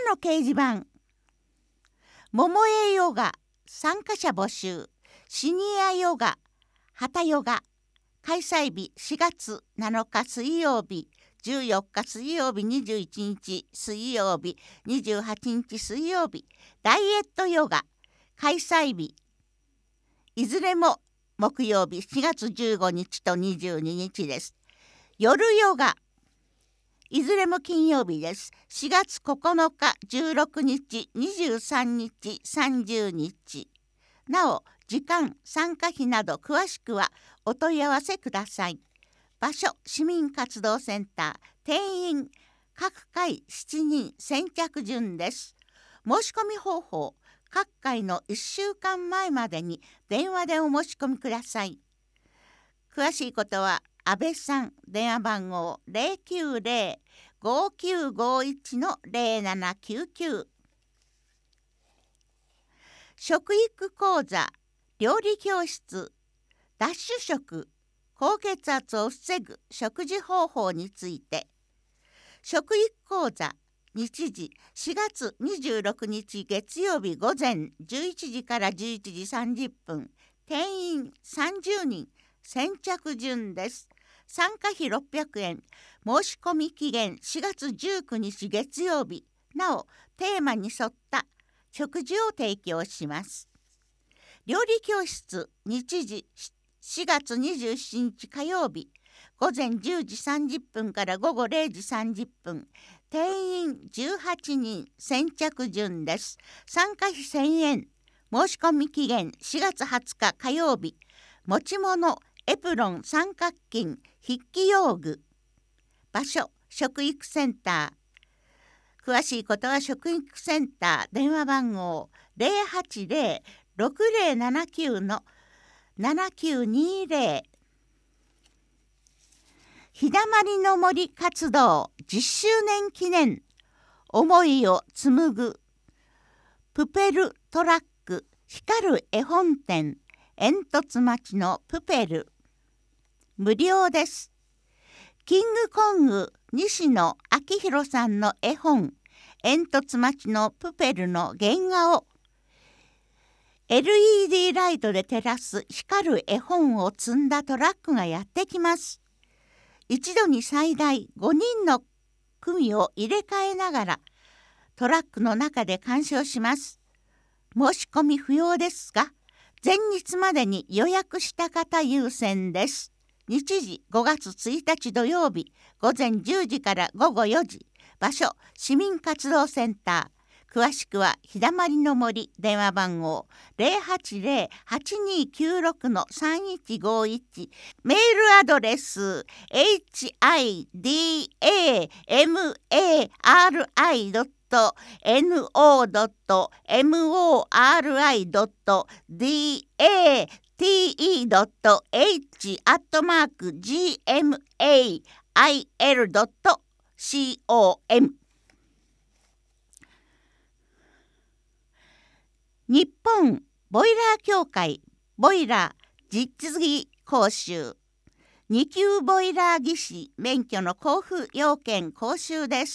の掲示板。桃江ヨガ参加者募集。シニアヨガ、ハタヨガ。開催日4月7日水曜日、14日水曜日、21日水曜日、28日水曜日。ダイエットヨガ開催日いずれも木曜日4月15日と22日です。夜ヨガいずれも金曜日です。4月9日、16日、23日、30日。なお、時間、参加費など詳しくはお問い合わせください。場所、市民活動センター。定員、各回7人先着順です。申し込み方法、各回の1週間前までに電話でお申し込みください。詳しいことは、安倍さん、電話番号 090-5951-0799。食育講座、料理教室、ダッシュ食、高血圧を防ぐ食事方法について。食育講座、日時4月26日月曜日午前11時から11時30分。定員30人、先着順です。参加費600円。申し込み期限4月19日月曜日。なお、テーマに沿った食事を提供します。料理教室、日時4月27日火曜日、午前10時30分から午後0時30分。定員18人、先着順です。参加費1000円。申し込み期限4月20日火曜日。持ち物、エプロン、三角巾、筆記用具。場所、食育センター。詳しいことは食育センター電話番号 080-6079-7920。日だまりの森活動10周年記念。思いを紡ぐプペルトラック光る絵本展。煙突町のプペル。無料です。キングコング西野昭弘さんの絵本煙突町のプペルの原画を LED ライトで照らす光る絵本を積んだトラックがやってきます。一度に最大5人の組を入れ替えながらトラックの中で鑑賞します。申し込み不要ですが、前日までに予約した方優先です。日時5月1日土曜日午前10時から午後4時。場所、市民活動センター。詳しくは日だまりの森電話番号 080-8296-3151。メールアドレス hidamori@gmail.com。 日本ボイラー協会ボイラー実技講習。2級ボイラー技師免許の交付要件講習です。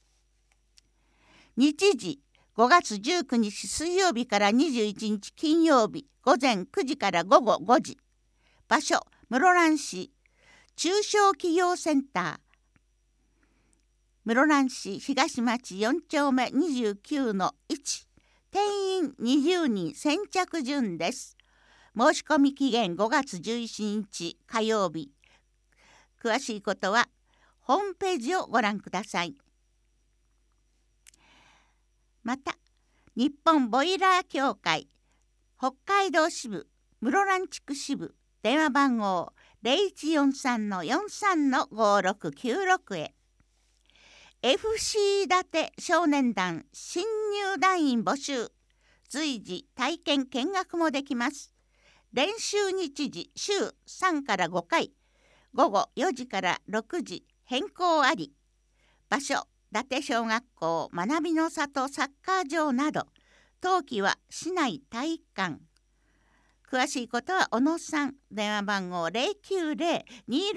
日時5月19日水曜日から21日金曜日午前9時から午後5時。場所、室蘭市中小企業センター。室蘭市東町4丁目29-1。定員20人先着順です。申し込み期限5月11日火曜日。詳しいことはホームページをご覧ください。また、日本ボイラー協会北海道支部室蘭地区支部電話番号 0143-43-5696 へ。FC 伊達少年団新入団員募集。随時体験見学もできます。練習日時週3から5回。午後4時から6時変更あり。場所、伊達小学校学びの里サッカー場など。冬季は市内体育館。詳しいことは小野さん電話番号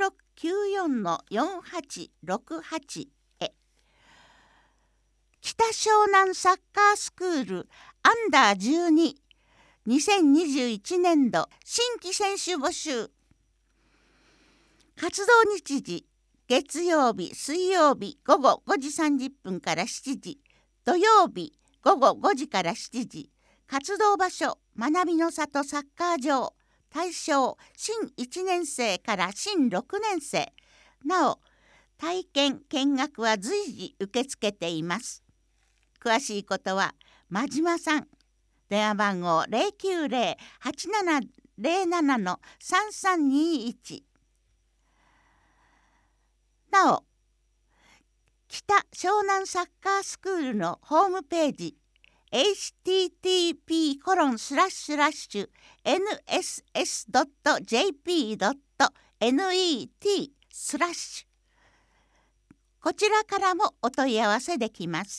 090-2694-4868 へ。北湘南サッカースクールアンダー12 2021年度新規選手募集。活動日時月曜日水曜日午後5時30分から7時、土曜日午後5時から7時。活動場所学びの里サッカー場。対象新1年生から新6年生。なお体験見学は随時受け付けています。詳しいことは真島さん、電話番号 090-8707-3321。なお北湘南サッカースクールのホームページ http://nss.jp.net/ こちらからもお問い合わせできます。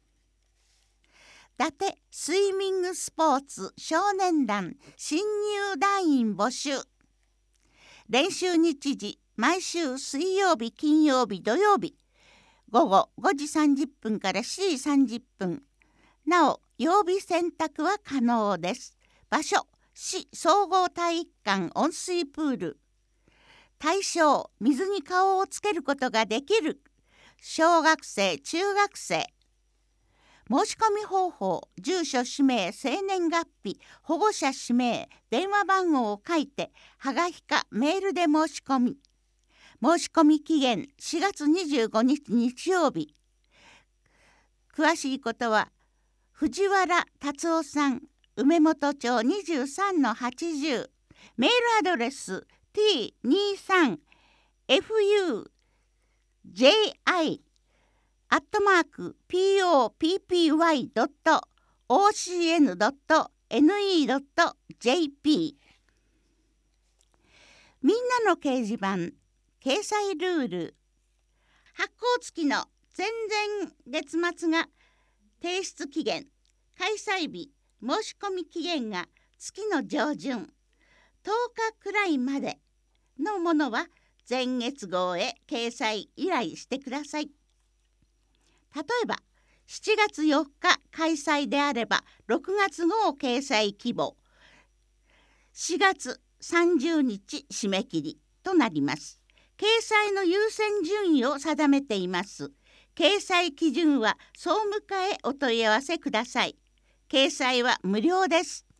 伊達スイミングスポーツ少年団新入団員募集。練習日時毎週水曜日金曜日土曜日午後5時30分から7時30分。なお曜日選択は可能です。場所市総合体育館温水プール。対象水に顔をつけることができる小学生中学生。申し込み方法、住所氏名生年月日保護者氏名電話番号を書いてはがきかメールで申し込み。申し込み期限4月25日日曜日。詳しいことは藤原達夫さん、梅本町 23-80。メールアドレス t23fuji@poppy.ocn.ne.jp。 みんなの掲示板掲載ルール。発行月の前々月末が提出期限、開催日、申し込み期限が月の上旬10日くらいまでのものは前月号へ掲載依頼してください。例えば7月4日開催であれば6月号掲載希望、4月30日締め切りとなります。掲載の優先順位を定めています。掲載基準は総務課へお問い合わせください。掲載は無料です。